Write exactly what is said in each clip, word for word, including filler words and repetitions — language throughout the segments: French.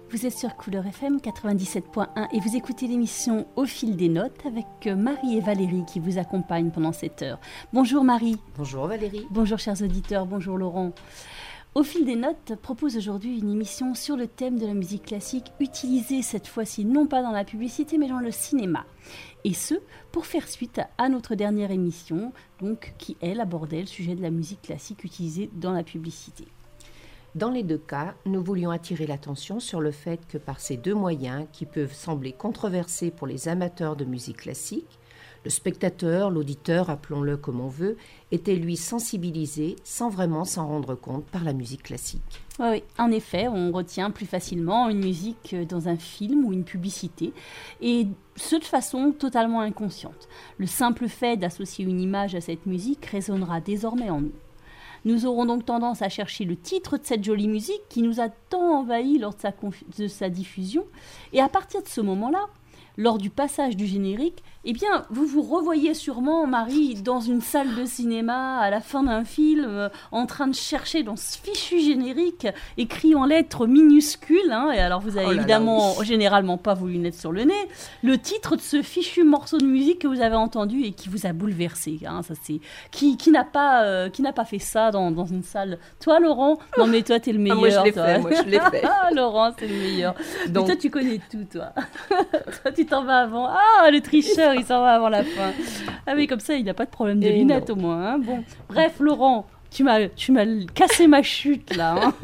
Vous êtes sur Couleur F M quatre-vingt-dix-sept point un et vous écoutez l'émission Au fil des notes avec Marie et Valérie qui vous accompagnent pendant cette heure. Bonjour Marie. Bonjour Valérie. Bonjour chers auditeurs, bonjour Laurent. Au fil des notes propose aujourd'hui une émission sur le thème de la musique classique utilisée cette fois-ci non pas dans la publicité mais dans le cinéma. Et ce, pour faire suite à notre dernière émission, donc, qui elle abordait le sujet de la musique classique utilisée dans la publicité. Dans les deux cas, nous voulions attirer l'attention sur le fait que par ces deux moyens, qui peuvent sembler controversés pour les amateurs de musique classique, le spectateur, l'auditeur, appelons-le comme on veut, était lui sensibilisé sans vraiment s'en rendre compte par la musique classique. Oui, oui, en effet, on retient plus facilement une musique dans un film ou une publicité, et ce de façon totalement inconsciente. Le simple fait d'associer une image à cette musique résonnera désormais en nous. Nous aurons donc tendance à chercher le titre de cette jolie musique qui nous a tant envahi lors de sa, conf... de sa diffusion. Et à partir de ce moment-là, lors du passage du générique, eh bien, vous vous revoyez sûrement, Marie, dans une salle de cinéma, à la fin d'un film, euh, en train de chercher dans ce fichu générique, écrit en lettres minuscules, hein, et alors vous avez oh là évidemment, là, oui. généralement pas vos lunettes sur le nez, le titre de ce fichu morceau de musique que vous avez entendu et qui vous a bouleversé. Hein, ça, c'est... Qui, qui, n'a pas, euh, qui n'a pas fait ça dans, dans une salle? Toi, Laurent? Non, mais toi, t'es le meilleur. Ah, moi, je l'ai toi. fait, moi, je l'ai fait. Ah, Laurent, c'est le meilleur. Donc... Mais toi, tu connais tout, toi. Toi, tu t'en vas avant. Ah, le tricheur, il s'en va avant la fin. Ah oui, comme ça, il n'a pas de problème de et lunettes non. au moins. Hein. Bon, bref, Laurent, tu m'as, tu m'as cassé ma chute là. Hein.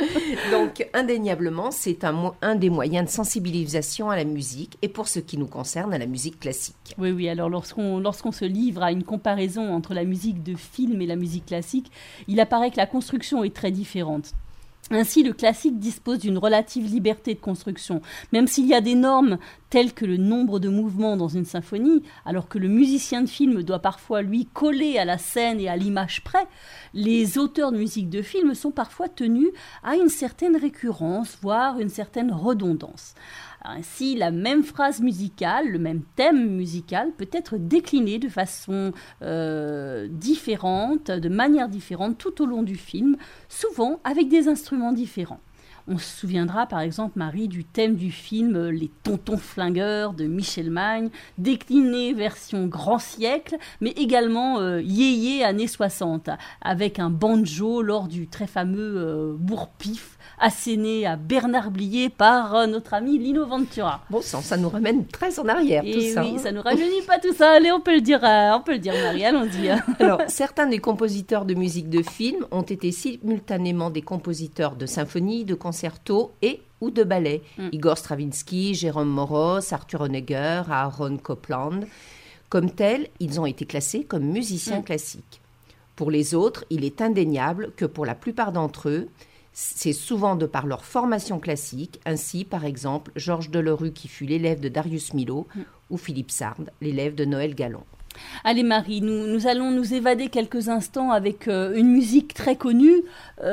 Donc, indéniablement, c'est un, mo- un des moyens de sensibilisation à la musique et pour ce qui nous concerne, à la musique classique. Oui, oui. Alors, lorsqu'on, lorsqu'on se livre à une comparaison entre la musique de film et la musique classique, il apparaît que la construction est très différente. Ainsi, le classique dispose d'une relative liberté de construction, même s'il y a des normes telles que le nombre de mouvements dans une symphonie, alors que le musicien de film doit parfois, lui, coller à la scène et à l'image près, les auteurs de musique de film sont parfois tenus à une certaine récurrence, voire une certaine redondance. Ainsi, la même phrase musicale, le même thème musical peut être décliné de façon euh, différente, de manière différente tout au long du film, souvent avec des instruments différents. On se souviendra par exemple, Marie, du thème du film Les Tontons Flingueurs de Michel Magne, décliné version grand siècle, mais également euh, yéyé années soixante, avec un banjo lors du très fameux euh, bourre-pif, asséné à Bernard Blier par euh, notre ami Lino Ventura. Bon sang, ça nous ramène très en arrière, et tout ça. Oui, ça ne nous rajeunit pas tout ça. Allez, on peut le dire, euh, on peut le dire, Marie, allons-y. Alors, certains des compositeurs de musique de film ont été simultanément des compositeurs de symphonies, de concertos et ou de ballets. Mm. Igor Stravinsky, Jérôme Moros, Arthur Honegger, Aaron Copland. Comme tels, ils ont été classés comme musiciens mm. classiques. Pour les autres, il est indéniable que pour la plupart d'entre eux, c'est souvent de par leur formation classique, ainsi par exemple Georges Delerue qui fut l'élève de Darius Milhaud mm. ou Philippe Sard, l'élève de Noël Gallon. Allez Marie, nous, nous allons nous évader quelques instants avec euh, une musique très connue,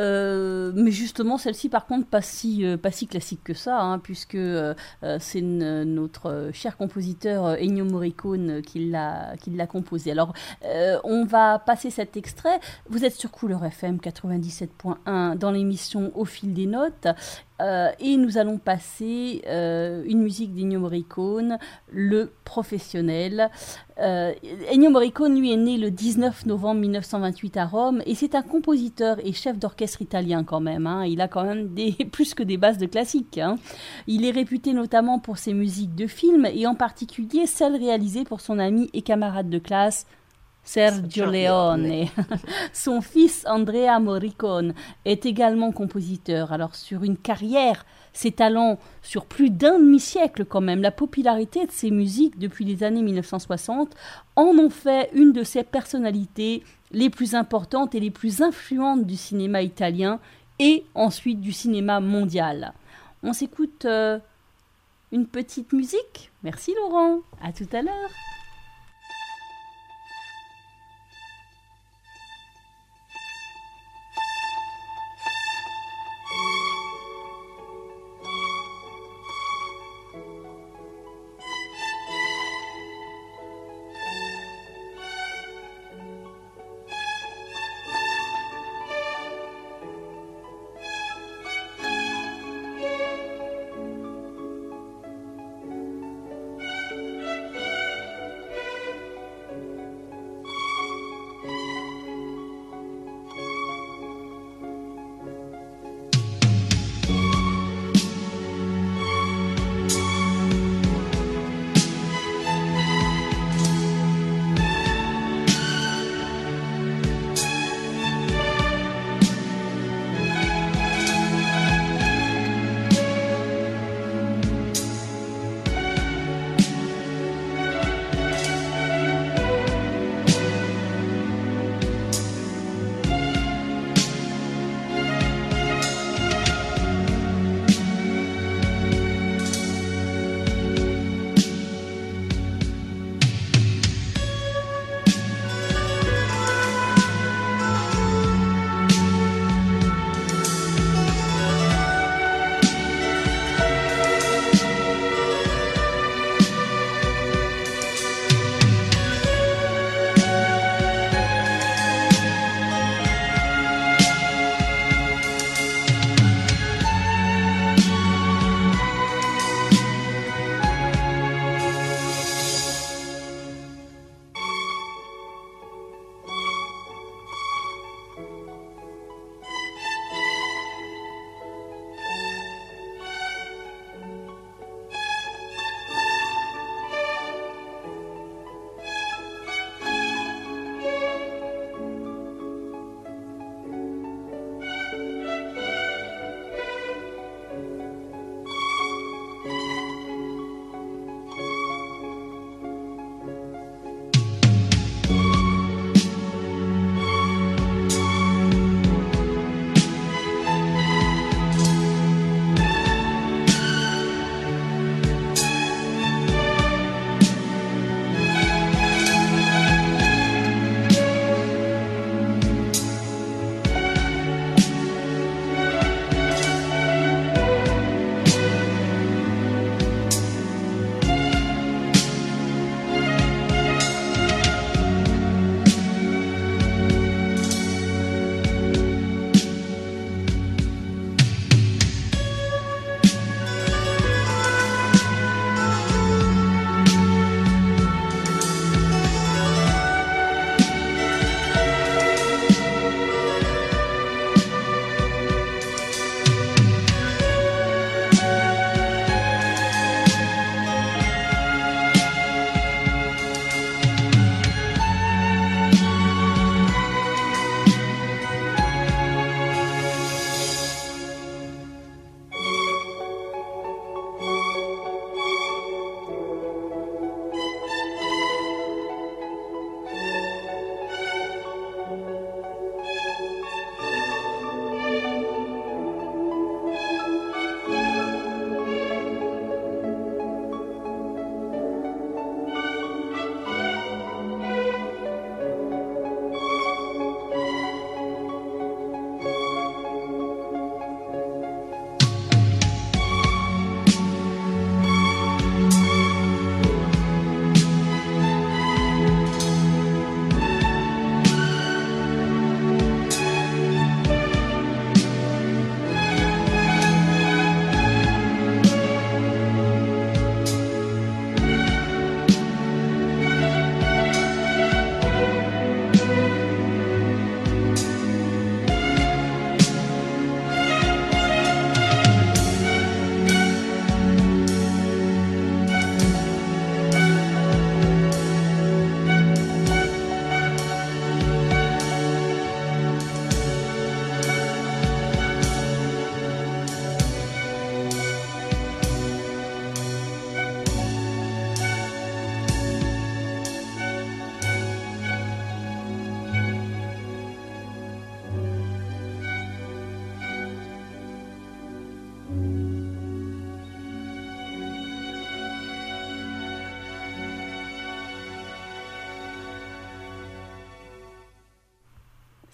euh, mais justement celle-ci par contre pas si, euh, pas si classique que ça, hein, puisque euh, c'est n- notre cher compositeur Ennio Morricone qui l'a, qui l'a composé. Alors euh, on va passer cet extrait, vous êtes sur Couleur F M quatre-vingt-dix-sept point un dans l'émission Au fil des notes. Euh, et nous allons passer euh, une musique d'Ennio Morricone, Le Professionnel. Euh, Ennio Morricone, lui, est né le dix-neuf novembre mille neuf cent vingt-huit à Rome, et c'est un compositeur et chef d'orchestre italien quand même. Hein. Il a quand même des, plus que des bases de classique. Hein. Il est réputé notamment pour ses musiques de films, et en particulier celles réalisées pour son ami et camarade de classe, Sergio Leone. Son fils Andrea Morricone est également compositeur. Alors sur une carrière, ses talents sur plus d'un demi-siècle quand même, la popularité de ses musiques depuis les années mille neuf cent soixante en ont fait une de ses personnalités les plus importantes et les plus influentes du cinéma italien et ensuite du cinéma mondial. On s'écoute euh, une petite musique. Merci Laurent, à tout à l'heure.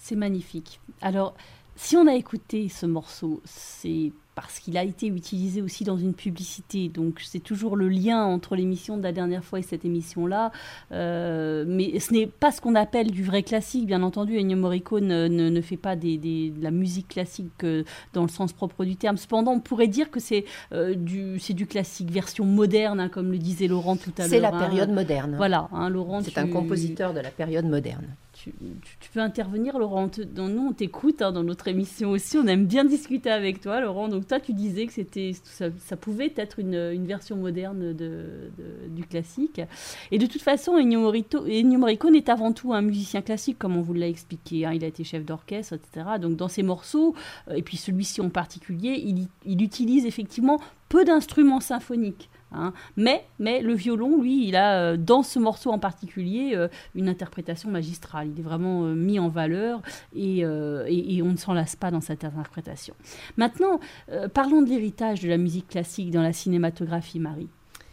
C'est magnifique. Alors, si on a écouté ce morceau, c'est parce qu'il a été utilisé aussi dans une publicité. Donc, c'est toujours le lien entre l'émission de la dernière fois et cette émission-là. Euh, mais ce n'est pas ce qu'on appelle du vrai classique. Bien entendu, Ennio Morricone ne, ne, ne fait pas des, des, de la musique classique euh, dans le sens propre du terme. Cependant, on pourrait dire que c'est, euh, du, c'est du classique, version moderne, hein, comme le disait Laurent tout à l'heure. C'est la hein. période moderne. Voilà, hein, Laurent. C'est tu... un compositeur de la période moderne. Tu, tu, tu peux intervenir, Laurent. On te, dans, nous, on t'écoute hein, dans notre émission aussi. On aime bien discuter avec toi, Laurent. Donc, toi, tu disais que c'était, ça, ça pouvait être une, une version moderne de, de, du classique. Et de toute façon, Ennio Morricone est avant tout un musicien classique, comme on vous l'a expliqué. Hein. Il a été chef d'orchestre, et cetera. Donc, dans ses morceaux, et puis celui-ci en particulier, il, il utilise effectivement peu d'instruments symphoniques. Hein. Mais, mais le violon, lui, il a, euh, dans ce morceau en particulier, euh, une interprétation magistrale. Il est vraiment euh, mis en valeur et, euh, et, et on ne s'en lasse pas dans cette interprétation. Maintenant, euh, parlons de l'héritage de la musique classique dans la cinématographie, Marie.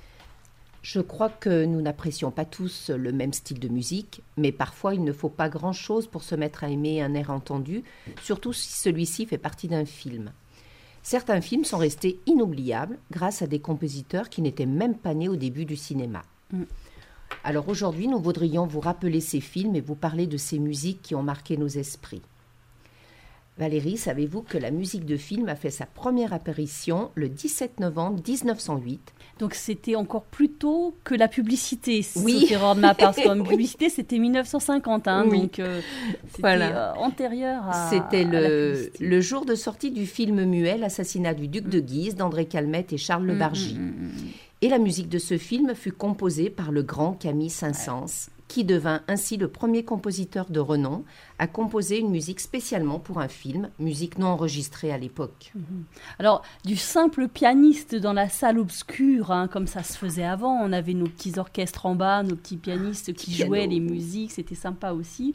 Je crois que nous n'apprécions pas tous le même style de musique, mais parfois il ne faut pas grand-chose pour se mettre à aimer un air entendu, surtout si celui-ci fait partie d'un film. Certains films sont restés inoubliables grâce à des compositeurs qui n'étaient même pas nés au début du cinéma. Mm. Alors aujourd'hui, nous voudrions vous rappeler ces films et vous parler de ces musiques qui ont marqué nos esprits. Valérie, savez-vous que la musique de film a fait sa première apparition le dix-sept novembre dix-neuf cent huit? Donc c'était encore plus tôt que la publicité. Oui. Parce que la publicité, c'était mille neuf cent cinquante. Hein, oui. Donc euh, c'était voilà. euh, antérieur à C'était à le, la publicité. le jour de sortie du film muet, L'assassinat du duc de Guise, d'André Calmette et Charles Le Bargy. Mmh, mmh, mmh. Et la musique de ce film fut composée par le grand Camille Saint-Saëns, ouais. qui devint ainsi le premier compositeur de renom à composer une musique spécialement pour un film, musique non enregistrée à l'époque. Mmh. Alors, du simple pianiste dans la salle obscure, hein, comme ça se faisait avant, on avait nos petits orchestres en bas, nos petits pianistes qui Piano. jouaient les musiques, c'était sympa aussi.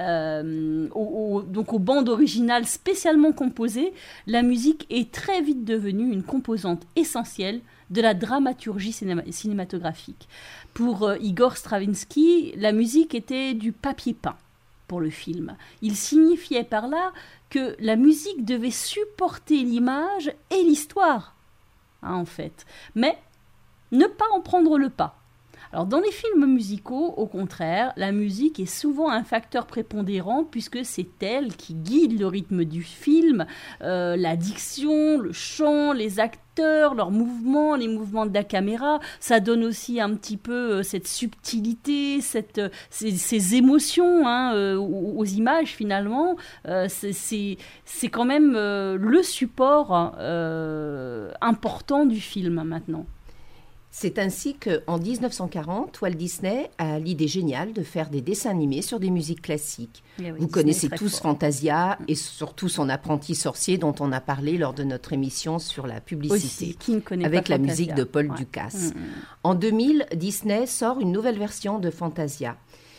Euh, au, au, donc, aux bandes originales spécialement composées, la musique est très vite devenue une composante essentielle de la dramaturgie cinéma- cinématographique. Pour euh, Igor Stravinsky, la musique était du papier peint pour le film. Il signifiait par là que la musique devait supporter l'image et l'histoire, hein, en fait, mais ne pas en prendre le pas. Alors, dans les films musicaux, au contraire, la musique est souvent un facteur prépondérant puisque c'est elle qui guide le rythme du film, euh, la diction, le chant, les acteurs, leurs mouvements, les mouvements de la caméra. Ça donne aussi un petit peu euh, cette subtilité, cette, euh, ces, ces émotions hein, euh, aux, aux images finalement. Euh, c'est, c'est, c'est quand même euh, le support euh, important du film maintenant. C'est ainsi qu'en dix-neuf cent quarante, Walt Disney a l'idée géniale de faire des dessins animés sur des musiques classiques. Oui, Vous Disney connaissez tous fort. Fantasia et surtout son apprenti sorcier dont on a parlé lors de notre émission sur la publicité, Aussi, qui ne connaît avec pas la Fantasia. musique de Paul ouais. Dukas. Mmh. En deux mille, Disney sort une nouvelle version de Fantasia.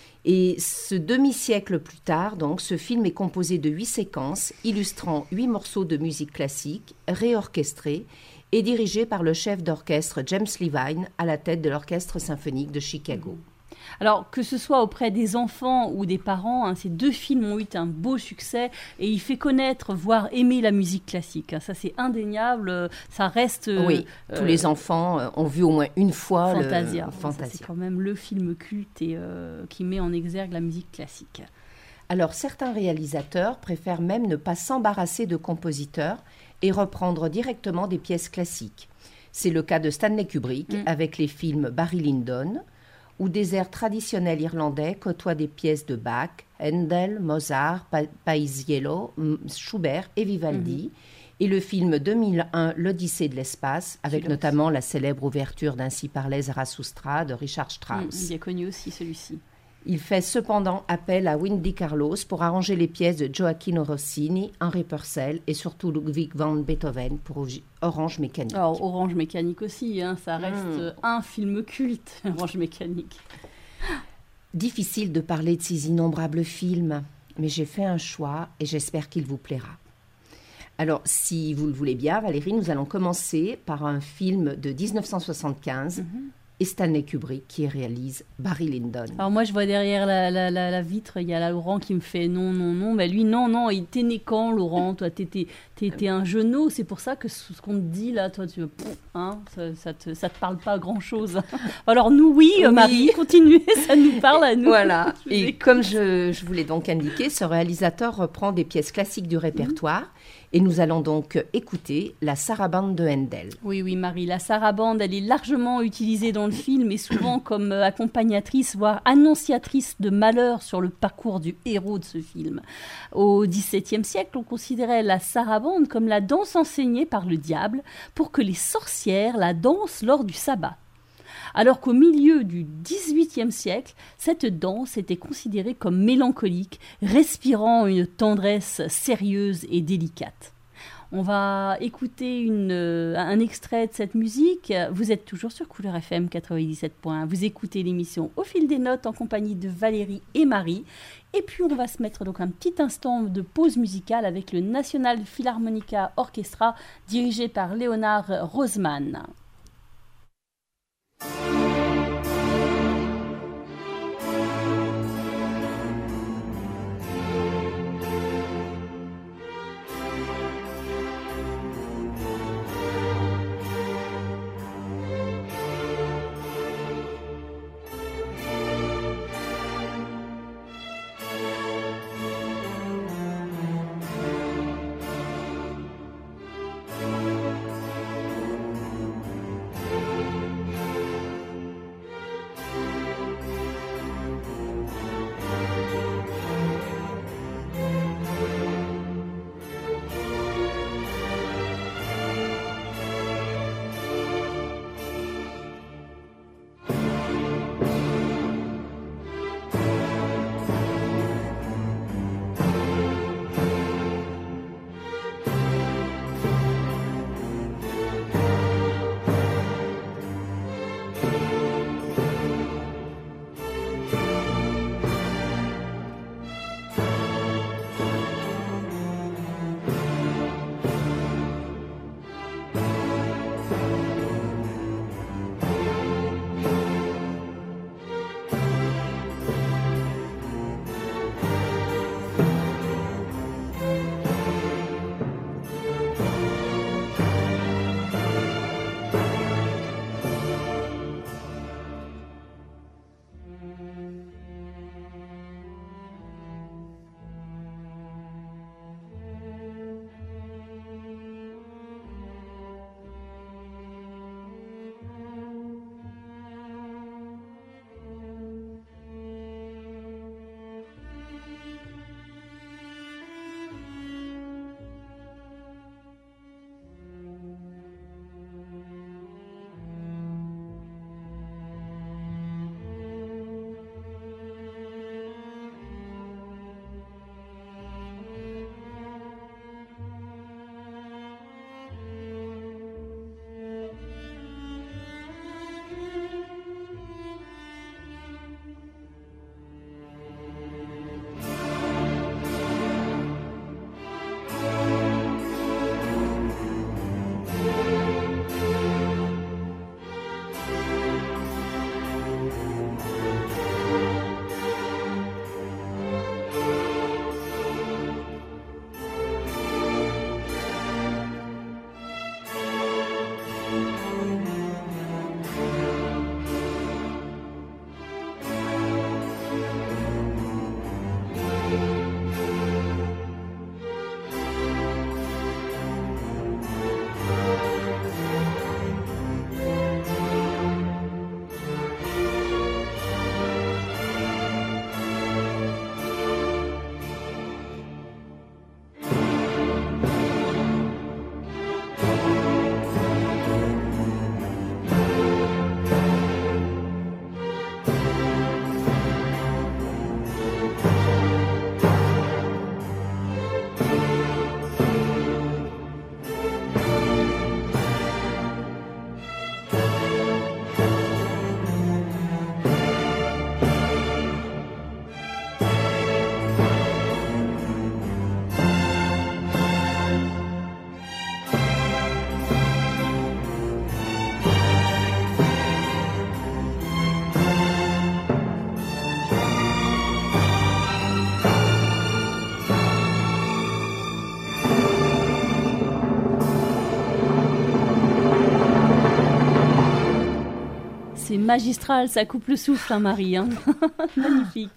Et ce demi-siècle plus tard, donc, ce film est composé de huit séquences illustrant huit morceaux de musique classique réorchestrés et dirigé par le chef d'orchestre James Levine à la tête de l'Orchestre symphonique de Chicago. Alors, que ce soit auprès des enfants ou des parents, hein, ces deux films ont eu un beau succès et il fait connaître, voire aimer la musique classique. Hein, ça, c'est indéniable, ça reste... Oui, euh, tous les enfants euh, ont vu au moins une fois Fantasia. le Fantasia. Ça, c'est quand même le film culte et, euh, qui met en exergue la musique classique. Alors, certains réalisateurs préfèrent même ne pas s'embarrasser de compositeurs et reprendre directement des pièces classiques. C'est le cas de Stanley Kubrick mm. avec les films Barry Lyndon, où des airs traditionnels irlandais côtoient des pièces de Bach, Handel, Mozart, pa- Paisiello, Schubert et Vivaldi, mm-hmm. et le film deux mille un, L'Odyssée de l'espace, avec Celui-là notamment aussi. La célèbre ouverture d'Ainsi parlait Zarathustra de Richard Strauss. Mm, il est connu aussi celui-ci. Il fait cependant appel à Wendy Carlos pour arranger les pièces de Gioacchino Rossini, Henri Purcell et surtout Ludwig van Beethoven pour Orange Mécanique. Alors, Orange Mécanique aussi, hein, ça reste mmh. un film culte, Orange Mécanique. Difficile de parler de ces innombrables films, mais j'ai fait un choix et j'espère qu'il vous plaira. Alors, si vous le voulez bien, Valérie, nous allons commencer par un film de dix-neuf cent soixante-quinze, mmh. et Stanley Kubrick qui réalise Barry Lyndon. Alors moi je vois derrière la, la, la, la vitre, il y a là Laurent qui me fait non, non, non, mais lui non, non, il t'es né quand Laurent, toi t'étais, t'étais un genou, c'est pour ça que ce qu'on te dit là, toi tu hein, ça, ça, te, ça te parle pas grand chose. Alors nous oui, oui. Marie, continuez, ça nous parle à nous. Voilà, et comme je, je vous l'ai donc indiqué, ce réalisateur reprend des pièces classiques du répertoire. Mmh. Et nous allons donc écouter la sarabande de Handel. Oui, oui, Marie, la sarabande, elle est largement utilisée dans le film et souvent comme accompagnatrice, voire annonciatrice de malheur sur le parcours du héros de ce film. Au dix-septième siècle, on considérait la sarabande comme la danse enseignée par le diable pour que les sorcières la dansent lors du sabbat. Alors qu'au milieu du dix-huitième siècle, cette danse était considérée comme mélancolique, respirant une tendresse sérieuse et délicate. On va écouter une, euh, un extrait de cette musique. Vous êtes toujours sur Couleur F M quatre-vingt-dix-sept point un. Vous écoutez l'émission Au fil des notes en compagnie de Valérie et Marie. Et puis on va se mettre donc un petit instant de pause musicale avec le National Philharmonica Orchestra dirigé par Leonard Rosemann. magistral, ça coupe le souffle, hein, Marie. Hein. Magnifique.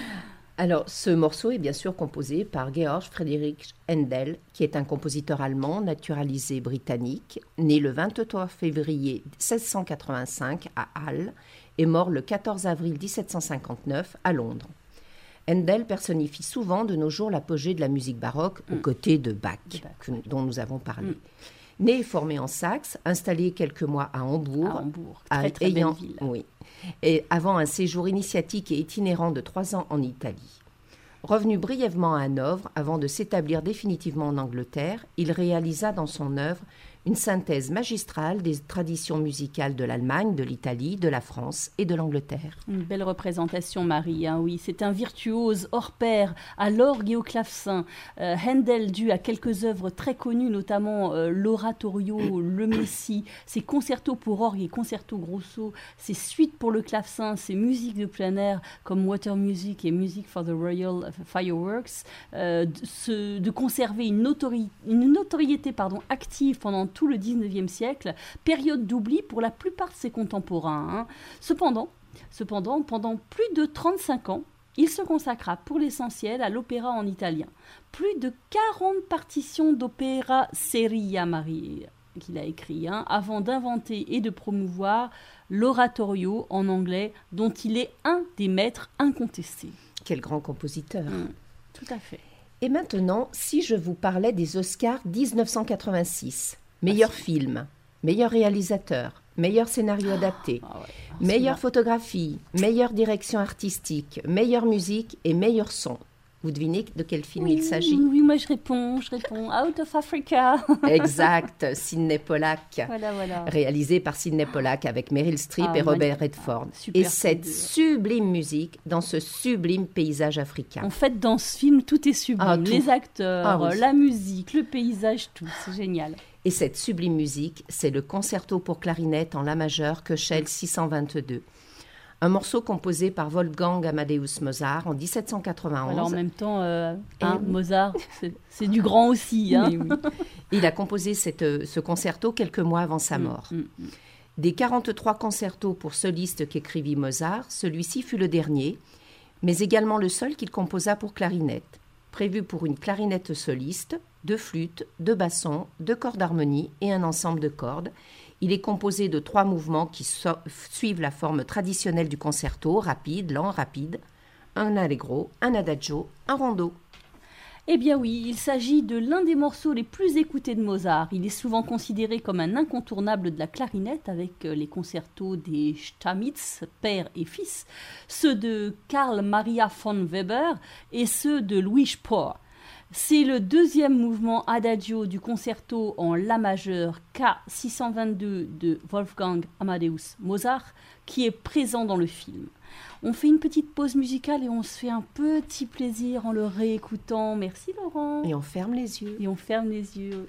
Alors, ce morceau est bien sûr composé par Georg Friedrich Händel, qui est un compositeur allemand naturalisé britannique, né le vingt-trois février seize cent quatre-vingt-cinq à Halle et mort le quatorze avril dix-sept cent cinquante-neuf à Londres. Händel personnifie souvent de nos jours l'apogée de la musique baroque mmh. aux côtés de Bach, de Bach que, dont nous avons parlé. Mmh. Né et formé en Saxe, installé quelques mois à Hambourg, à Hambourg, très, très ayant, belle ville. Oui, et avant un séjour initiatique et itinérant de trois ans en Italie. Revenu brièvement à Hanovre avant de s'établir définitivement en Angleterre, il réalisa dans son œuvre une synthèse magistrale des traditions musicales de l'Allemagne, de l'Italie, de la France et de l'Angleterre. Une belle représentation, Marie, hein, oui. C'est un virtuose hors pair à l'orgue et au clavecin. Euh, Händel dut à quelques œuvres très connues, notamment euh, l'Oratorio, le Messie, ses concertos pour orgue et concertos grosso, ses suites pour le clavecin, ses musiques de plein air comme Water Music et Music for the Royal Fireworks, euh, de, ce, de conserver une, notori- une notoriété pardon, active pendant tout le dix-neuvième siècle, période d'oubli pour la plupart de ses contemporains. Hein. Cependant, cependant, pendant plus de trente-cinq ans, il se consacra pour l'essentiel à l'opéra en italien. Plus de quarante partitions d'opéra seria, Marie, qu'il a écrit, hein, avant d'inventer et de promouvoir l'oratorio en anglais, dont il est un des maîtres incontestés. Quel grand compositeur. Mmh, tout à fait. Et maintenant, si je vous parlais des Oscars dix-neuf cent quatre-vingt-six, meilleur film, meilleur réalisateur, meilleur scénario adapté, ah ouais, meilleure photographie, meilleure direction artistique, meilleure musique et meilleur son. Vous devinez de quel film oui, il s'agit? Oui, moi je réponds, je réponds. Out of Africa. Exact, Sidney Pollack. Voilà, voilà. Réalisé par Sidney Pollack avec Meryl Streep ah, et Robert Redford. Ah, et cette sublime musique dans ce sublime paysage africain. En fait, dans ce film, tout est sublime. Ah, tout. Les acteurs, ah, oui. la musique, le paysage, tout. C'est génial. Et cette sublime musique, c'est le concerto pour clarinette en la majeure Köchel six cent vingt-deux. Un morceau composé par Wolfgang Amadeus Mozart en dix-sept cent quatre-vingt-onze. Alors en même temps, euh, hein, Mozart, c'est, c'est du grand aussi. Hein. Oui, oui. Il a composé cette, ce concerto quelques mois avant sa mort. Mm, mm. Des quarante-trois concertos pour solistes qu'écrivit Mozart, celui-ci fut le dernier, mais également le seul qu'il composa pour clarinette, prévu pour une clarinette soliste, deux flûtes, deux bassons, deux cordes d'harmonie et un ensemble de cordes. Il est composé de trois mouvements qui so- suivent la forme traditionnelle du concerto, rapide, lent, rapide, un allegro, un adagio, un rondo. Eh bien oui, il s'agit de l'un des morceaux les plus écoutés de Mozart. Il est souvent considéré comme un incontournable de la clarinette avec les concertos des Stamitz, père et fils, ceux de Karl Maria von Weber et ceux de Louis Spohr. C'est le deuxième mouvement adagio du concerto en la majeur K six cent vingt-deux de Wolfgang Amadeus Mozart qui est présent dans le film. On fait une petite pause musicale et on se fait un petit plaisir en le réécoutant. Merci Laurent. Et on ferme les yeux. Et on ferme les yeux.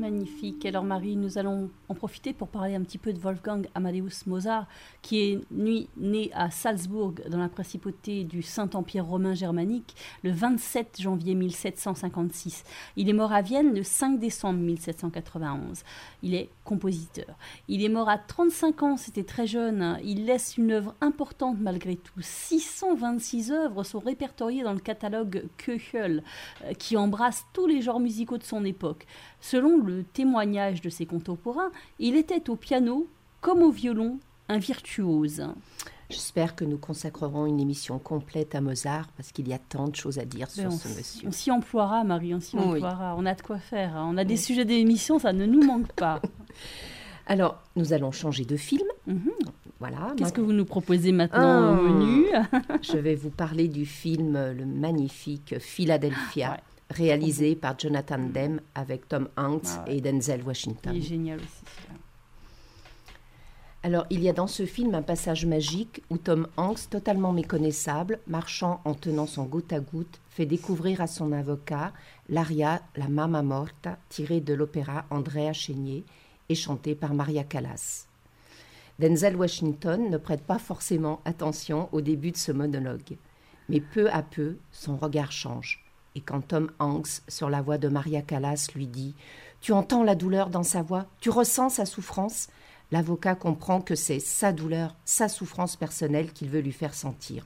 magnifique. Alors Marie, nous allons en profiter pour parler un petit peu de Wolfgang Amadeus Mozart, qui est né, né à Salzbourg, dans la principauté du Saint-Empire romain germanique, le vingt-sept janvier mille sept cent cinquante-six. Il est mort à Vienne le cinq décembre mille sept cent quatre-vingt-onze. Il est compositeur. Il est mort à trente-cinq ans, c'était très jeune. Il laisse une œuvre importante malgré tout. six cent vingt-six œuvres sont répertoriées dans le catalogue Köchel, qui embrasse tous les genres musicaux de son époque. Selon le témoignage de ses contemporains, il était au piano comme au violon un virtuose. J'espère que nous consacrerons une émission complète à Mozart parce qu'il y a tant de choses à dire sur on ce monsieur. On s'y emploiera, Marie, on s'y Oui. emploiera. On a de quoi faire. Hein. On a des Oui. sujets d'émission, ça ne nous manque pas. Alors, nous allons changer de film. Mm-hmm. Voilà. Qu'est-ce que vous nous proposez maintenant Oh. au menu? Je vais vous parler du film le magnifique Philadelphia, Ouais. réalisé par Jonathan Demme avec Tom Hanks Ah ouais. et Denzel Washington. Il est génial aussi. celui-là. Alors, il y a dans ce film un passage magique où Tom Hanks, totalement méconnaissable, marchant en tenant son goutte à goutte, fait découvrir à son avocat l'aria La Mamma Morta, tirée de l'opéra Andrea Chénier et chantée par Maria Callas. Denzel Washington ne prête pas forcément attention au début de ce monologue, mais peu à peu, son regard change. Et quand Tom Hanks, sur la voix de Maria Callas, lui dit « Tu entends la douleur dans sa voix? Tu ressens sa souffrance ?» L'avocat comprend que c'est sa douleur, sa souffrance personnelle qu'il veut lui faire sentir.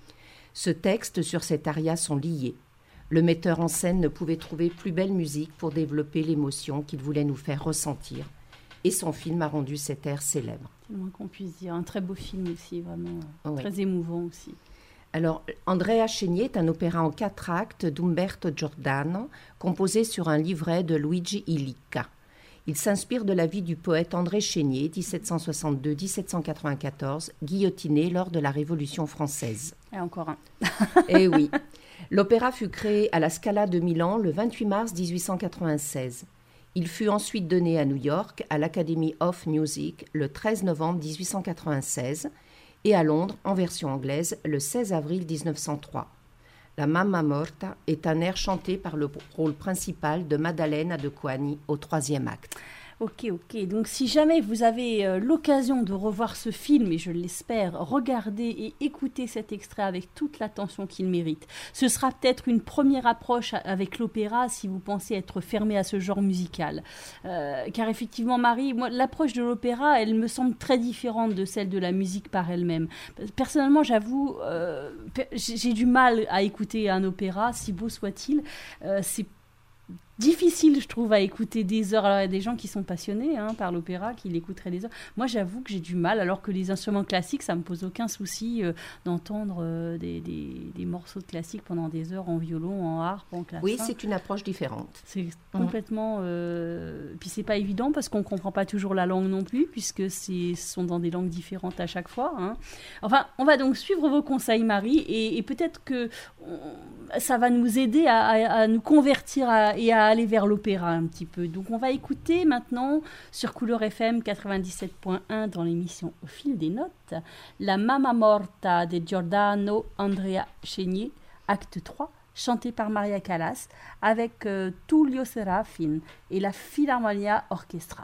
Ce texte sur cet aria sont liés. Le metteur en scène ne pouvait trouver plus belle musique pour développer l'émotion qu'il voulait nous faire ressentir. Et son film a rendu cet air célèbre. C'est le moins qu'on puisse dire. Un très beau film aussi, vraiment euh, Oui. très émouvant aussi. Alors, Andrea Chénier est un opéra en quatre actes d'Umberto Giordano, composé sur un livret de Luigi Illica. Il s'inspire de la vie du poète André Chénier, dix-sept cent soixante-deux à dix-sept cent quatre-vingt-quatorze, guillotiné lors de la Révolution française. Et encore un. Eh oui. L'opéra fut créé à la Scala de Milan le vingt-huit mars dix-huit cent quatre-vingt-seize. Il fut ensuite donné à New York, à l'Academy of Music, le treize novembre dix-huit cent quatre-vingt-seize et à Londres, en version anglaise, le seize avril dix-neuf cent trois. La Mamma Morta est un air chanté par le rôle principal de Maddalena de Coani au troisième acte. Ok, ok. Donc, si jamais vous avez euh, l'occasion de revoir ce film, et je l'espère, regardez et écoutez cet extrait avec toute l'attention qu'il mérite. Ce sera peut-être une première approche avec l'opéra si vous pensez être fermé à ce genre musical. Euh, car effectivement, Marie, moi, l'approche de l'opéra, elle me semble très différente de celle de la musique par elle-même. Personnellement, j'avoue, euh, j'ai j'ai du mal à écouter un opéra, si beau soit-il. Euh, c'est difficile, je trouve, à écouter des heures. Alors, il y a des gens qui sont passionnés hein, par l'opéra, qui l'écouteraient des heures. Moi, j'avoue que j'ai du mal, alors que les instruments classiques, ça me pose aucun souci euh, d'entendre euh, des, des, des morceaux de classiques pendant des heures en violon, en harpe, en clavecin. Oui, c'est une approche différente. C'est complètement... Euh... Puis c'est pas évident, parce qu'on comprend pas toujours la langue non plus, puisque ce sont dans des langues différentes à chaque fois. Hein. Enfin, on va donc suivre vos conseils, Marie, et, et peut-être que on... ça va nous aider à, à, à nous convertir à, et à aller vers l'opéra un petit peu. Donc on va écouter maintenant sur Couleur F M quatre-vingt-dix-sept point un dans l'émission Au fil des notes, La Mamma Morta de Giordano Andrea Chénier, acte trois, chanté par Maria Callas avec euh, Tullio Serafin et la Philharmonia Orchestra.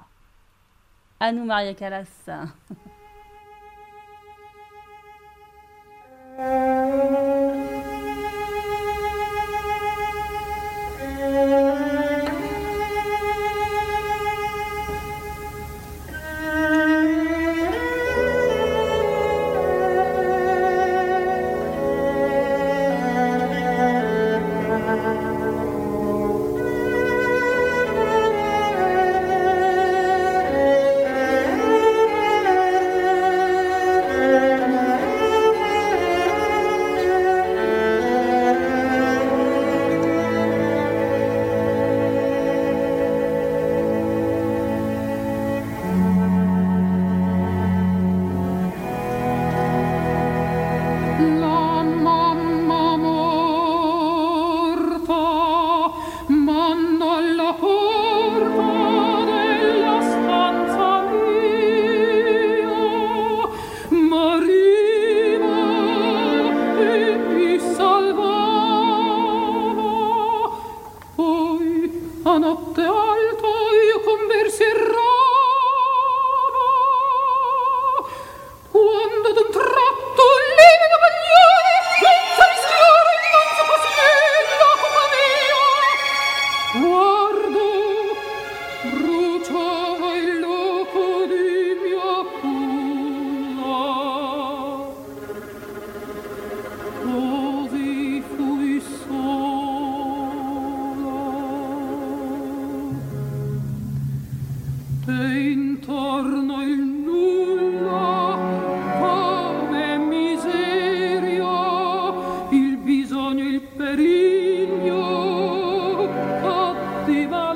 À nous, Maria Callas. Thank you. intorno il nulla, come miseria, il bisogno, il periglio, cattiva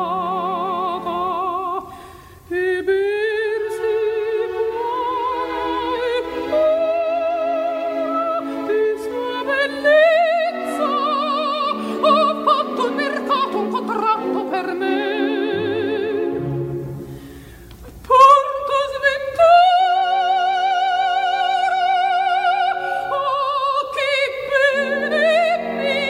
lava, e bersi buona e pura di sua bellezza. Ho fatto un mercato, un contratto per me. Porto sventare, oh, chi bene mi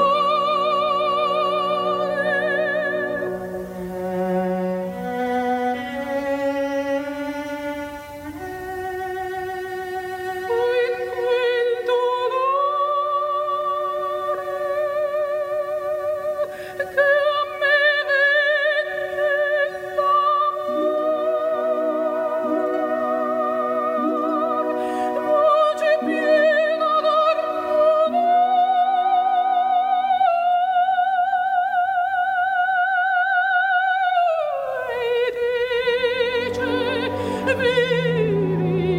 vuole. In quel dolore che a me venne l'amor, voce piena d'armonia, e dice: vivi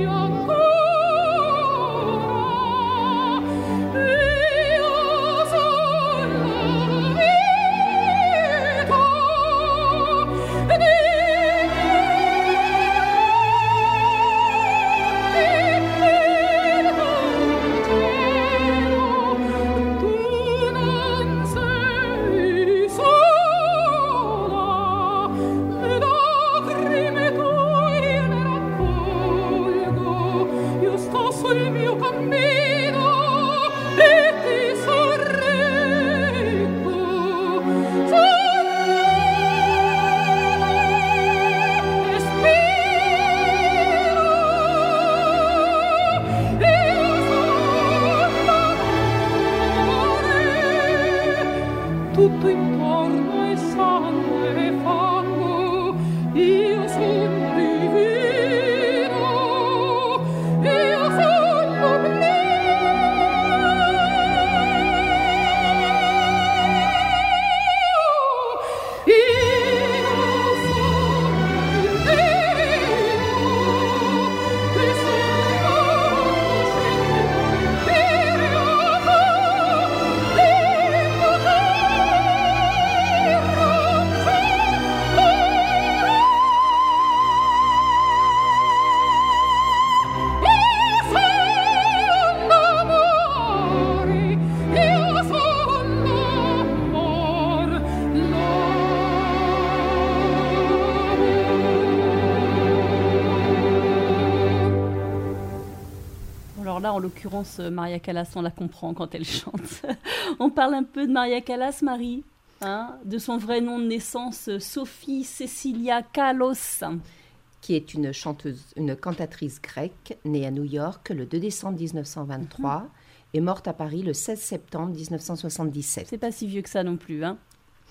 ancora, io son la vita di tu non sei sola, le lacrime tue le raccolgo, io sto sul mio cammino e ti sorreggo, sorreggo e spiro, io son l'amore, tutto intorno è sangue e fango, io son divino, io son l'oblio, io son il Dio, che Alors là, en l'occurrence, Maria Callas, on la comprend quand elle chante. On parle un peu de Maria Callas, Marie, hein, de son vrai nom de naissance, Sophie Cecilia Kallos, qui est une chanteuse, une cantatrice grecque, née à New York le deux décembre dix-neuf cent vingt-trois mm-hmm. et morte à Paris le seize septembre dix-neuf cent soixante-dix-sept. C'est pas si vieux que ça non plus, hein.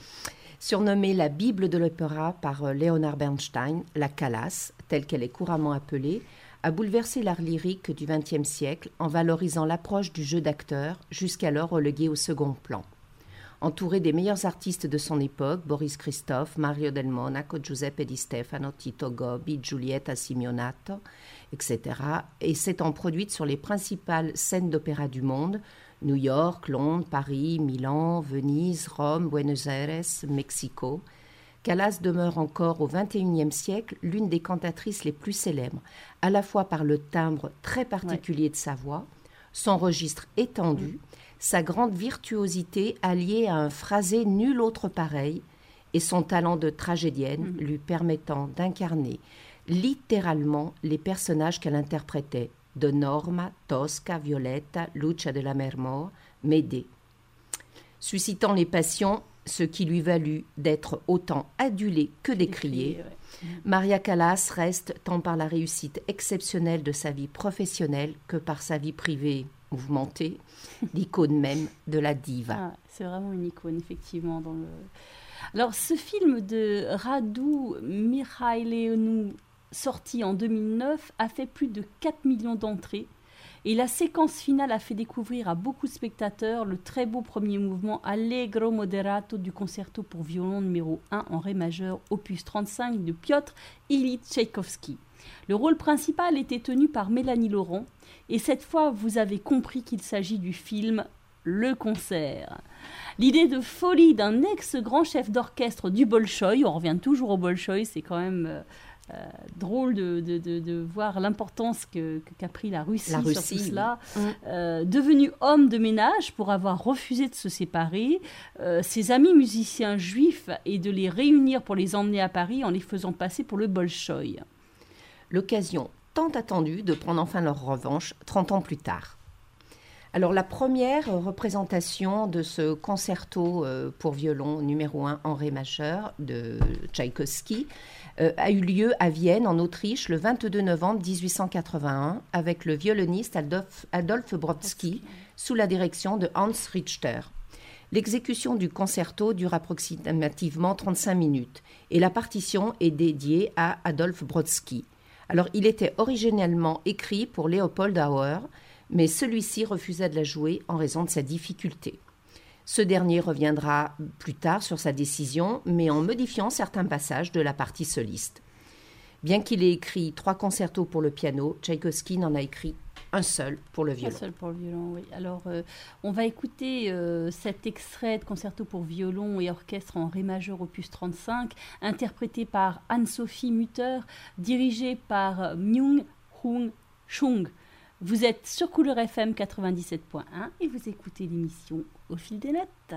Surnommée la Bible de l'opéra par Leonard Bernstein, la Callas, telle qu'elle est couramment appelée, a bouleversé l'art lyrique du vingtième siècle en valorisant l'approche du jeu d'acteur, jusqu'alors relégué au second plan. Entourée des meilleurs artistes de son époque, Boris Christophe, Mario Del Monaco, Giuseppe Di Stefano, Tito Gobbi, Giulietta Simeonato, et cetera, et s'étant produite sur les principales scènes d'opéra du monde, New York, Londres, Paris, Milan, Venise, Rome, Buenos Aires, Mexico, Callas demeure encore au vingt et unième siècle l'une des cantatrices les plus célèbres, à la fois par le timbre très particulier ouais. de sa voix, son registre étendu, mmh. sa grande virtuosité alliée à un phrasé nul autre pareil, et son talent de tragédienne mmh. lui permettant d'incarner littéralement les personnages qu'elle interprétait, de Norma, Tosca, Violetta, Lucia della Mermor, Médée. Suscitant les passions, ce qui lui valut d'être autant adulée que décriée, ouais. Maria Callas reste, tant par la réussite exceptionnelle de sa vie professionnelle que par sa vie privée mouvementée, l'icône même de la diva. Ah, c'est vraiment une icône, effectivement. Dans le... Alors, ce film de Radu Mihailonu, sorti en deux mille neuf, a fait plus de quatre millions d'entrées. Et la séquence finale a fait découvrir à beaucoup de spectateurs le très beau premier mouvement Allegro moderato du concerto pour violon numéro un en ré majeur, opus trente-cinq de Piotr Ilyich Tchaïkovski. Le rôle principal était tenu par Mélanie Laurent, et cette fois vous avez compris qu'il s'agit du film Le Concert. L'idée de folie d'un ex-grand chef d'orchestre du Bolchoï, on revient toujours au Bolchoï, c'est quand même euh, euh, drôle de, de, de, de voir l'importance que, qu'a pris la Russie, la Russie sur tout cela, oui. euh, devenu homme de ménage pour avoir refusé de se séparer, euh, ses amis musiciens juifs et de les réunir pour les emmener à Paris en les faisant passer pour le Bolchoï. L'occasion tant attendue de prendre enfin leur revanche trente ans plus tard. Alors la première représentation de ce concerto euh, pour violon numéro un en ré majeur de Tchaïkovski euh, a eu lieu à Vienne en Autriche le vingt-deux novembre dix-huit cent quatre-vingt-un avec le violoniste Adolf, Adolphe Brodsky sous la direction de Hans Richter. L'exécution du concerto dure approximativement trente-cinq minutes et la partition est dédiée à Adolphe Brodsky. Alors il était originellement écrit pour Leopold Auer, mais celui-ci refusa de la jouer en raison de sa difficulté. Ce dernier reviendra plus tard sur sa décision, mais en modifiant certains passages de la partie soliste. Bien qu'il ait écrit trois concertos pour le piano, Tchaïkovski n'en a écrit un seul pour le violon. Un seul pour le violon, oui. Alors, euh, on va écouter euh, cet extrait de concerto pour violon et orchestre en ré majeur opus trente-cinq, interprété par Anne-Sophie Mutter, dirigé par Myung-Hoon Chung. Vous êtes sur Couleur F M quatre-vingt-dix-sept point un et vous écoutez l'émission Au fil des notes.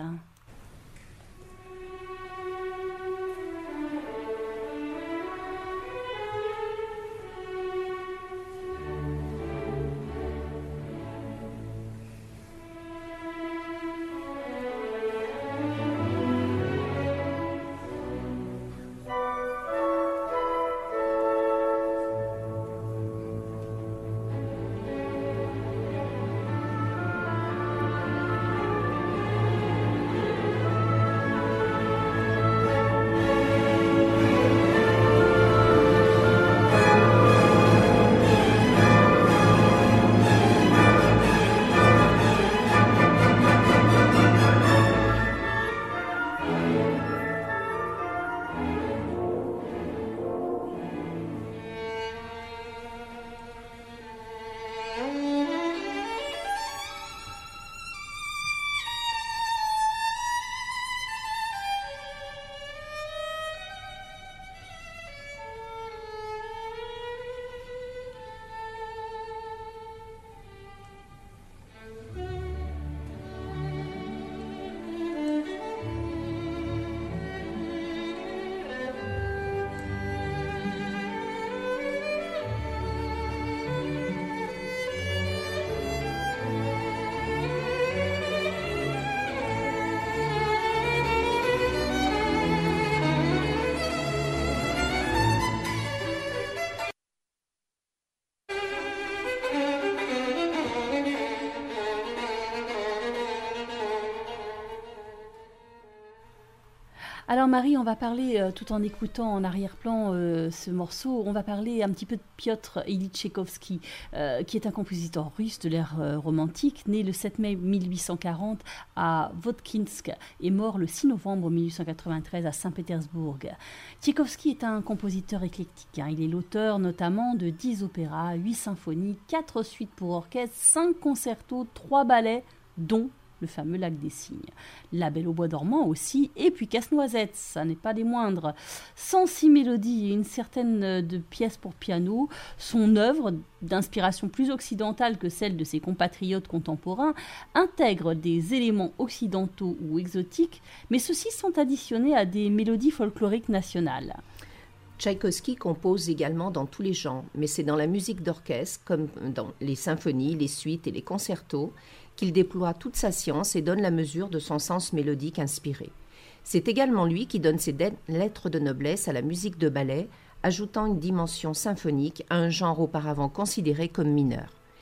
Alors Marie, on va parler, euh, tout en écoutant en arrière-plan euh, ce morceau, on va parler un petit peu de Piotr Ilyich Tchaïkovski, euh, qui est un compositeur russe de l'ère euh, romantique, né le sept mai mille huit cent quarante à Votkinsk et mort le six novembre mille huit cent quatre-vingt-treize à Saint-Pétersbourg. Tchaïkovski est un compositeur éclectique. Hein. Il est l'auteur notamment de dix opéras, huit symphonies, quatre suites pour orchestre, cinq concertos, trois ballets, dont le fameux Lac des Cygnes. La Belle au bois dormant aussi, et puis Casse-Noisette, ça n'est pas des moindres. cent six mélodies et une certaine de pièces pour piano, son œuvre, d'inspiration plus occidentale que celle de ses compatriotes contemporains, intègre des éléments occidentaux ou exotiques, mais ceux-ci sont additionnés à des mélodies folkloriques nationales. Tchaïkovski compose également dans tous les genres, mais c'est dans la musique d'orchestre, comme dans les symphonies, les suites et les concertos, qu'il déploie toute sa science et donne la mesure de son sens mélodique inspiré. C'est également lui qui donne ses lettres de noblesse à la musique de ballet, ajoutant une dimension symphonique à un genre auparavant considéré comme mineur.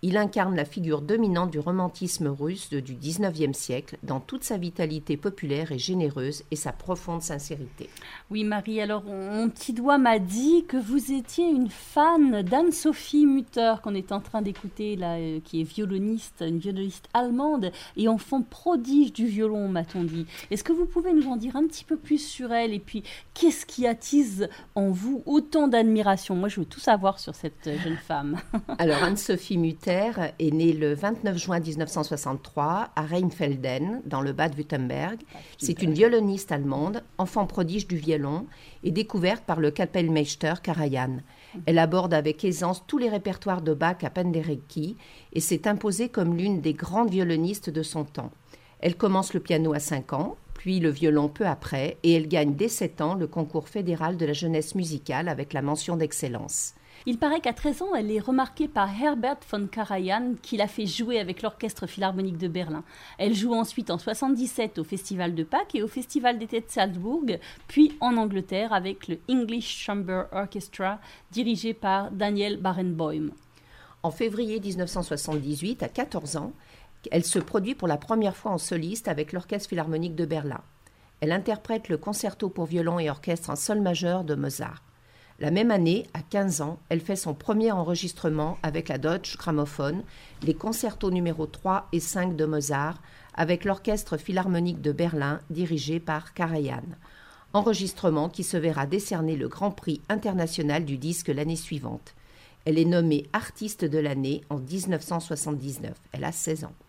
Il incarne la figure dominante du romantisme russe du dix-neuvième siècle dans toute sa vitalité populaire et généreuse et sa profonde sincérité. Oui, Marie, alors mon petit doigt m'a dit que vous étiez une fan d'Anne-Sophie Mutter qu'on est en train d'écouter, là, euh, qui est violoniste, une violoniste allemande et enfant prodige du violon, m'a-t-on dit. Est-ce que vous pouvez nous en dire un petit peu plus sur elle et puis qu'est-ce qui attise en vous autant d'admiration? Moi, je veux tout savoir sur cette jeune femme. Alors, Anne-Sophie Mutter est née le vingt-neuf juin dix-neuf cent soixante-trois à Rheinfelden, dans le Bade-Württemberg. C'est une violoniste allemande, enfant prodige du violon, et découverte par le Kapellmeister Karajan. Elle aborde avec aisance tous les répertoires de Bach à Penderecki et s'est imposée comme l'une des grandes violonistes de son temps. Elle commence le piano à cinq ans, puis le violon peu après, et elle gagne dès sept ans le concours fédéral de la jeunesse musicale avec la mention d'excellence. Il paraît qu'à treize ans, elle est remarquée par Herbert von Karajan, qui l'a fait jouer avec l'Orchestre Philharmonique de Berlin. Elle joue ensuite en soixante-dix-sept au Festival de Pâques et au Festival d'été de Salzbourg, puis en Angleterre avec le English Chamber Orchestra, dirigé par Daniel Barenboim. En février dix-neuf cent soixante-dix-huit, à quatorze ans, elle se produit pour la première fois en soliste avec l'Orchestre Philharmonique de Berlin. Elle interprète le concerto pour violon et orchestre en sol majeur de Mozart. La même année, à quinze ans, elle fait son premier enregistrement avec la Deutsche Grammophon, les concertos numéro trois et cinq de Mozart, avec l'Orchestre Philharmonique de Berlin, dirigé par Karajan. Enregistrement qui se verra décerner le Grand Prix international du disque l'année suivante. Elle est nommée artiste de l'année en dix-neuf cent soixante-dix-neuf. Elle a seize ans.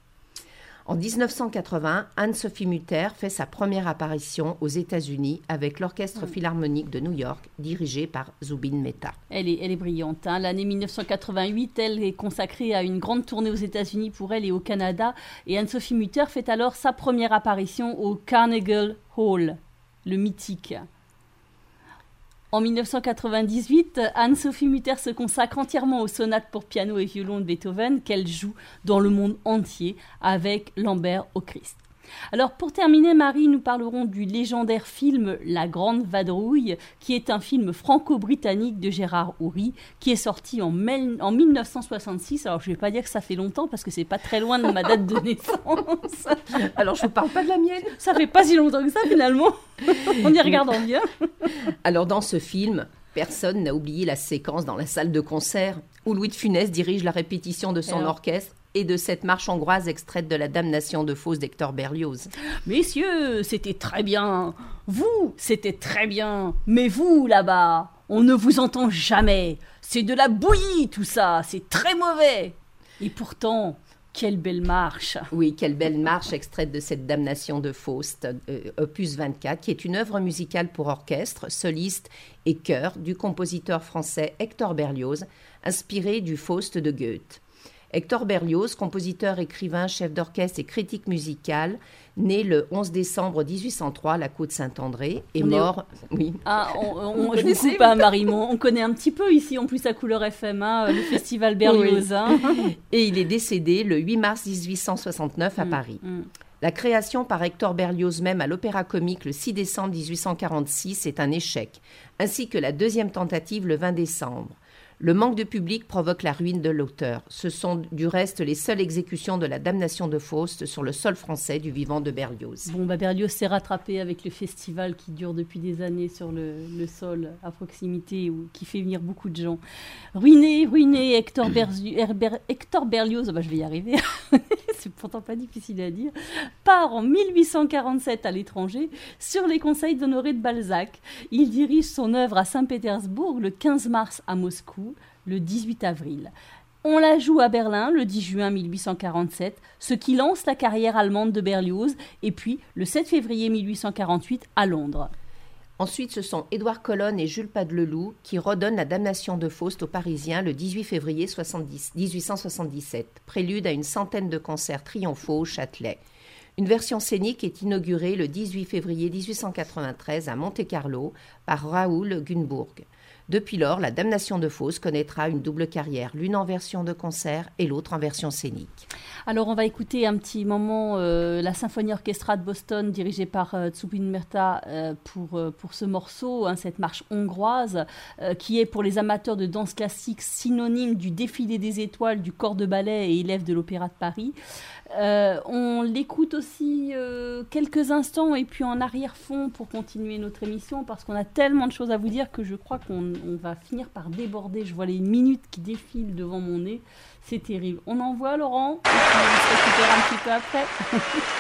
En dix-neuf cent quatre-vingts, Anne-Sophie Mutter fait sa première apparition aux États-Unis avec l'Orchestre Philharmonique de New York, dirigé par Zubin Mehta. Elle est, elle est brillante. Hein. L'année dix-neuf cent quatre-vingt-huit, elle est consacrée à une grande tournée aux États-Unis pour elle et au Canada. Et Anne-Sophie Mutter fait alors sa première apparition au Carnegie Hall, le mythique. En dix-neuf cent quatre-vingt-dix-huit, Anne-Sophie Mutter se consacre entièrement aux sonates pour piano et violon de Beethoven qu'elle joue dans le monde entier avec Lambert au Christ. Alors pour terminer, Marie, nous parlerons du légendaire film La Grande Vadrouille, qui est un film franco-britannique de Gérard Houry, qui est sorti en, mel- en dix-neuf cent soixante-six. Alors je ne vais pas dire que ça fait longtemps, parce que c'est pas très loin de ma date de naissance. Alors je ne vous parle pas de la mienne. Ça fait pas si longtemps que ça finalement, en y regardant bien. Alors dans ce film, personne n'a oublié la séquence dans la salle de concert où Louis de Funès dirige la répétition de son Alors. orchestre et de cette marche hongroise extraite de La Damnation de Faust d'Hector Berlioz. Messieurs, c'était très bien. Vous, c'était très bien. Mais vous, là-bas, on ne vous entend jamais. C'est de la bouillie, tout ça. C'est très mauvais. Et pourtant, quelle belle marche. Oui, quelle belle marche extraite de cette Damnation de Faust, euh, opus vingt-quatre, qui est une œuvre musicale pour orchestre, soliste et chœur du compositeur français Hector Berlioz, inspiré du Faust de Goethe. Hector Berlioz, compositeur, écrivain, chef d'orchestre et critique musical, né le onze décembre dix-huit cent trois à la Côte-Saint-André, est On est mort... au- Oui. Ah, on, on, Vous je vous connaissez, coupe, hein, Marie, mais on connaît un petit peu ici, en plus à Couleur F M, hein, le festival Berlioz. Oui. Hein. Et il est décédé le huit mars dix-huit cent soixante-neuf à Mm, Paris. mm. La création par Hector Berlioz même à l'Opéra Comique le six décembre dix-huit cent quarante-six est un échec, ainsi que la deuxième tentative le vingt décembre. Le manque de public provoque la ruine de l'auteur. Ce sont du reste les seules exécutions de la Damnation de Faust sur le sol français du vivant de Berlioz. Bon, bah Berlioz s'est rattrapé avec le festival qui dure depuis des années sur le, le sol à proximité, ou qui fait venir beaucoup de gens. Ruiné, ruiné, Hector, Berzu- Herber- Hector Berlioz, bah, je vais y arriver, c'est pourtant pas difficile à dire, part en mille huit cent quarante-sept à l'étranger sur les conseils d'Honoré de Balzac. Il dirige son œuvre à Saint-Pétersbourg le quinze mars, à Moscou le dix-huit avril. On la joue à Berlin le dix juin mille huit cent quarante-sept, ce qui lance la carrière allemande de Berlioz, et puis le sept février mille huit cent quarante-huit à Londres. Ensuite, ce sont Édouard Colonne et Jules Padeloup qui redonnent la Damnation de Faust aux Parisiens le dix-huit février dix-huit cent soixante-dix-sept, prélude à une centaine de concerts triomphaux au Châtelet. Une version scénique est inaugurée le dix-huit février dix-huit cent quatre-vingt-treize à Monte-Carlo par Raoul Gunbourg. Depuis lors, la Damnation de Faust connaîtra une double carrière, l'une en version de concert et l'autre en version scénique. Alors on va écouter un petit moment euh, la Symphonie Orchestra de Boston dirigée par euh, Zubin Mehta euh, pour, euh, pour ce morceau, hein, cette marche hongroise euh, qui est pour les amateurs de danse classique synonyme du défilé des étoiles du corps de ballet et élève de l'Opéra de Paris. Euh, on l'écoute aussi euh, quelques instants et puis en arrière-fond pour continuer notre émission parce qu'on a tellement de choses à vous dire que je crois qu'on on va finir par déborder. Je vois les minutes qui défilent devant mon nez. C'est terrible. On envoie Laurent et puis on se récupère un petit peu après.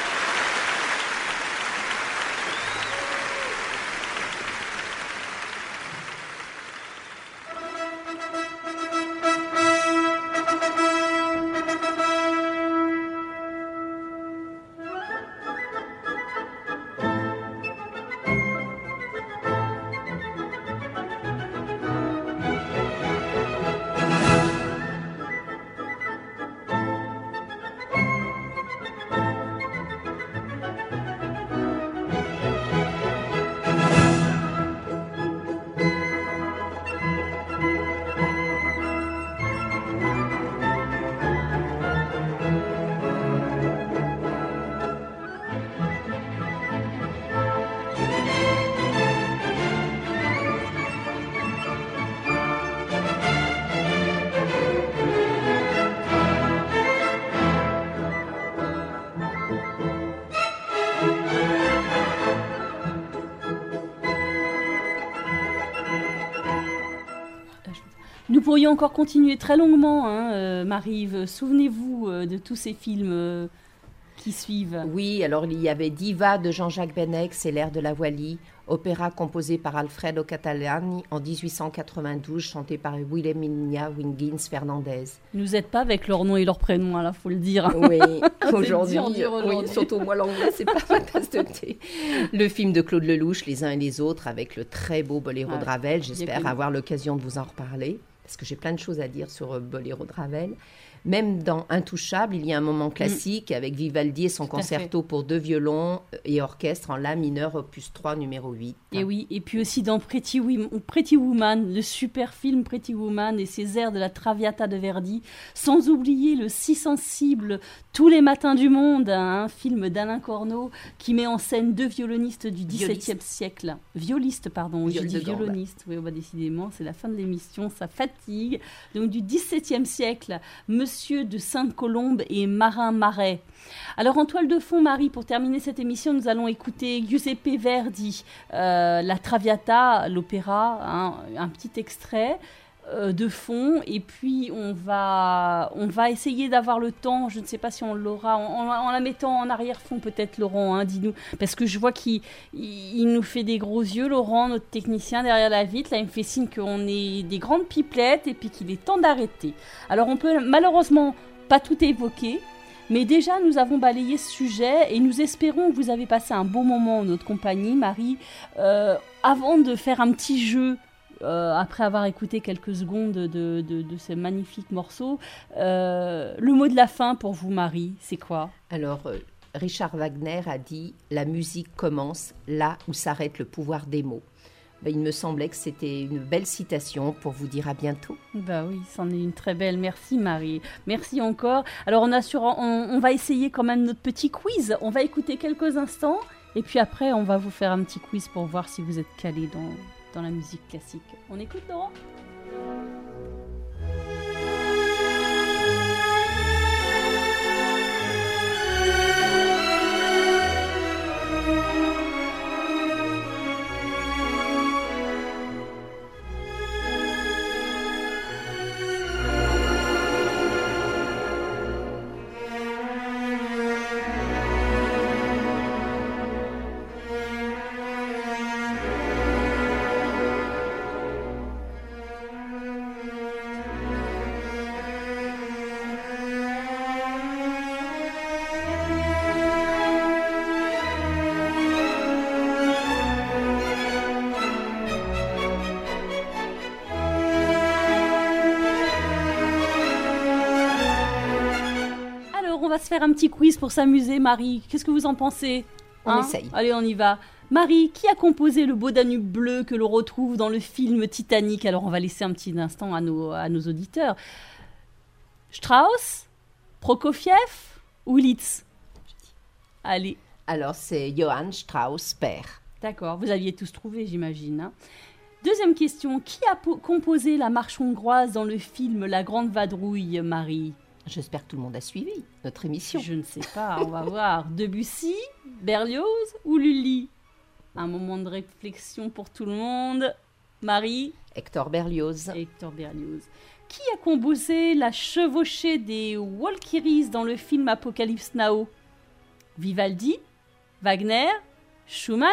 Nous pourrions encore continuer très longuement, hein, euh, Marie-Yves. Souvenez-vous euh, de tous ces films euh, qui suivent. Oui, alors il y avait Diva de Jean-Jacques Benex et l'air de la Wallie, opéra composé par Alfredo Catalani en dix-huit cent quatre-vingt-douze, chanté par Wilhelmina Wiggins Fernandez. Ils nous aident pas avec leur nom et leur prénom, là, faut le dire. Oui, aujourd'hui, dur, dur aujourd'hui. Oui, surtout moi l'anglais, c'est pas ma tasse de thé. Le film de Claude Lelouch, Les uns et les autres, avec le très beau Boléro Ouais, de Ravel. J'espère bien avoir l'occasion de vous en reparler, parce que j'ai plein de choses à dire sur Boléro de Ravel. Même dans Intouchable, il y a un moment classique mmh. avec Vivaldi et son Tout concerto pour deux violons et orchestre en La mineur, opus trois, numéro huit. Et oui, et puis aussi dans Pretty, Wim- Pretty Woman, le super film Pretty Woman et ses airs de la Traviata de Verdi, sans oublier le si sensible Tous les matins du monde, un film d'Alain Corneau qui met en scène deux violonistes du dix-septième siècle. Violistes, pardon, oui, je dis violonistes. Oui, bah, décidément, c'est la fin de l'émission, ça fatigue. Donc du dix-septième siècle, Monsieur de Sainte-Colombe et Marin Marais. Alors en toile de fond, Marie, pour terminer cette émission, nous allons écouter Giuseppe Verdi, euh, la Traviata, l'opéra, hein, un petit extrait euh, de fond, et puis on va, on va essayer d'avoir le temps, je ne sais pas si on l'aura, en, en, en la mettant en arrière-fond peut-être, Laurent, hein, dis-nous, parce que je vois qu'il il, il nous fait des gros yeux, Laurent, notre technicien derrière la vitre, là il me fait signe qu'on est des grandes pipelettes et puis qu'il est temps d'arrêter. Alors on peut malheureusement pas tout évoquer, mais déjà, nous avons balayé ce sujet et nous espérons que vous avez passé un beau moment en notre compagnie, Marie. Euh, avant de faire un petit jeu, euh, après avoir écouté quelques secondes de, de, de ces magnifiques morceaux, euh, le mot de la fin pour vous, Marie, c'est quoi ? Alors, euh, Richard Wagner a dit « La musique commence là où s'arrête le pouvoir des mots ». Ben, il me semblait que c'était une belle citation pour vous dire à bientôt. Bah oui, c'en est une très belle. Merci Marie. Merci encore. Alors on, assure, on, on va essayer quand même notre petit quiz. On va écouter quelques instants et puis après on va vous faire un petit quiz pour voir si vous êtes calé dans, dans la musique classique. On écoute, Laurent ? On va se faire un petit quiz pour s'amuser, Marie. Qu'est-ce que vous en pensez ? On hein essaye. Allez, on y va. Marie, qui a composé le beau Danube bleu que l'on retrouve dans le film Titanic? Alors on va laisser un petit instant à nos, à nos auditeurs. Strauss, Prokofiev ou Liszt? Allez. Alors c'est Johann Strauss père. D'accord, vous aviez tous trouvé, j'imagine. Hein. Deuxième question, qui a po- composé la marche hongroise dans le film La Grande Vadrouille, Marie? J'espère que tout le monde a suivi notre émission. Je ne sais pas, on va voir. Debussy, Berlioz ou Lully? Un moment de réflexion pour tout le monde. Marie? Hector Berlioz. Hector Berlioz. Qui a composé la chevauchée des Walkyries dans le film Apocalypse Now? Vivaldi, Wagner, Schumann?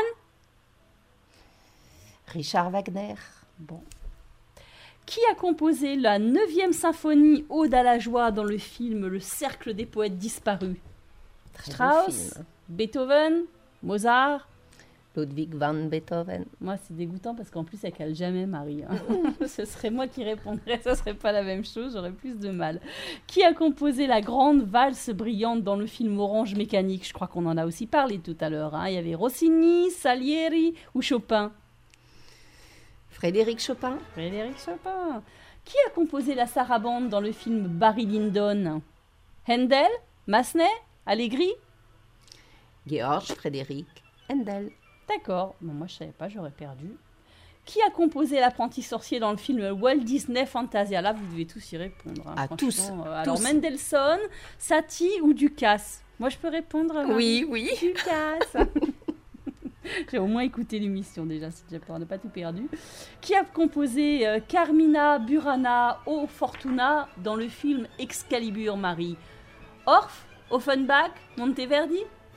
Richard Wagner. Bon. Qui a composé la neuvième symphonie Ode à la joie dans le film Le Cercle des poètes disparus? Très Strauss, Beethoven, Mozart? Ludwig van Beethoven. Moi, c'est dégoûtant parce qu'en plus, elle cale jamais Marie. Hein. Ce serait moi qui répondrais, ce serait pas la même chose, j'aurais plus de mal. Qui a composé la grande valse brillante dans le film Orange Mécanique? Je crois qu'on en a aussi parlé tout à l'heure. Hein. Il y avait Rossini, Salieri ou Chopin? Frédéric Chopin. Frédéric Chopin. Qui a composé la sarabande dans le film Barry Lyndon? Handel, Massenet, Allegri? Georg Frédéric Handel. D'accord. Bon, moi, je savais pas, j'aurais perdu. Qui a composé l'apprenti sorcier dans le film Walt Disney Fantasia? Là, vous devez tous y répondre. Hein, ah, tous, euh, Alors, tous. Mendelssohn, Satie ou Ducasse? Moi, je peux répondre? Marie? Oui, oui. Ducasse. J'ai au moins écouté l'émission déjà, c'est déjà pas, on n'a pas tout perdu. Qui a composé euh, Carmina Burana o Fortuna dans le film Excalibur, Marie? Orff, Offenbach, Monteverdi?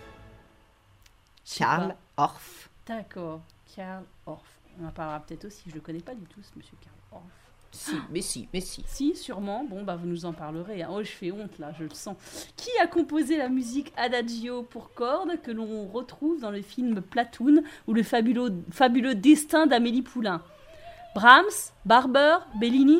Charles Orff. D'accord, Karl Orff. On en parlera peut-être aussi, je ne le connais pas du tout, ce monsieur Karl Orff. Si, mais si, mais si. Si, sûrement. Bon, bah vous nous en parlerez. Hein. Oh, je fais honte là, je le sens. Qui a composé la musique Adagio pour cordes que l'on retrouve dans le film Platoon ou le fabuleux, fabuleux destin d'Amélie Poulain? Brahms, Barber, Bellini?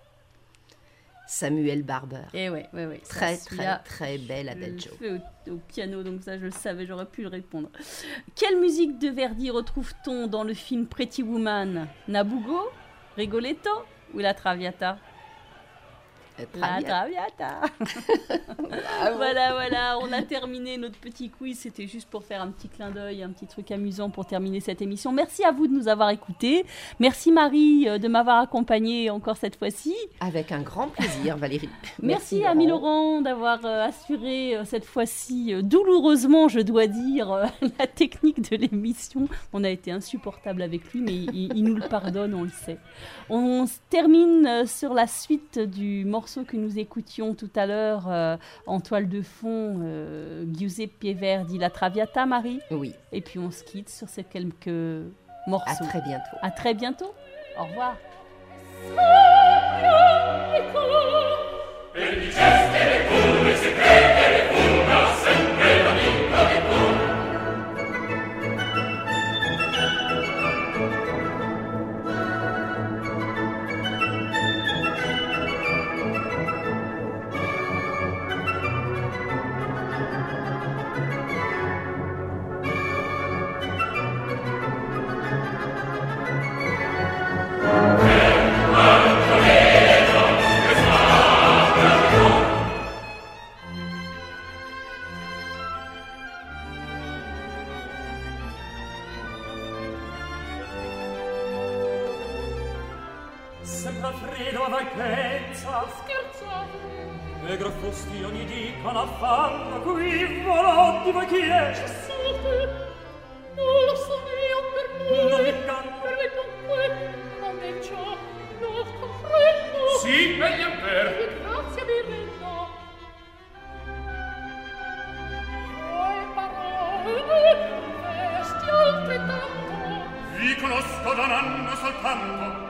Samuel Barber. Eh ouais, ouais, ouais. Très, Ça, très, très belle Adagio. Je le fais au, au piano, donc ça je le savais, j'aurais pu le répondre. Quelle musique de Verdi retrouve-t-on dans le film Pretty Woman? Nabucco, Rigoletto ou la Traviata? La Traviata. Voilà, voilà, on a terminé notre petit quiz. C'était juste pour faire un petit clin d'œil, un petit truc amusant pour terminer cette émission. Merci à vous de nous avoir écoutés. Merci Marie de m'avoir accompagnée encore cette fois-ci. Avec un grand plaisir, Valérie. Merci, Merci à Ami Laurent d'avoir euh, assuré euh, cette fois-ci, euh, douloureusement, je dois dire, euh, la technique de l'émission. On a été insupportable avec lui, mais il, il nous le pardonne, on le sait. On se termine euh, sur la suite du morceau que nous écoutions tout à l'heure euh, en toile de fond, euh, Giuseppe Verdi, la Traviata, Marie. Oui. Et puis on se quitte sur ces quelques morceaux. À très bientôt. À très bientôt. Au revoir. Sempre Alfredo a vacanza Scherzate. Negro fosti ogni dì con affanno qui volò di voi chi è Cessate. Non lo so io per voi. Non mi canto. Per le conque. A me ciò non comprendo. Sì, meglio per E grazie vi rendo. Voi parole vesti altrettanto. vi conosco da un anno soltanto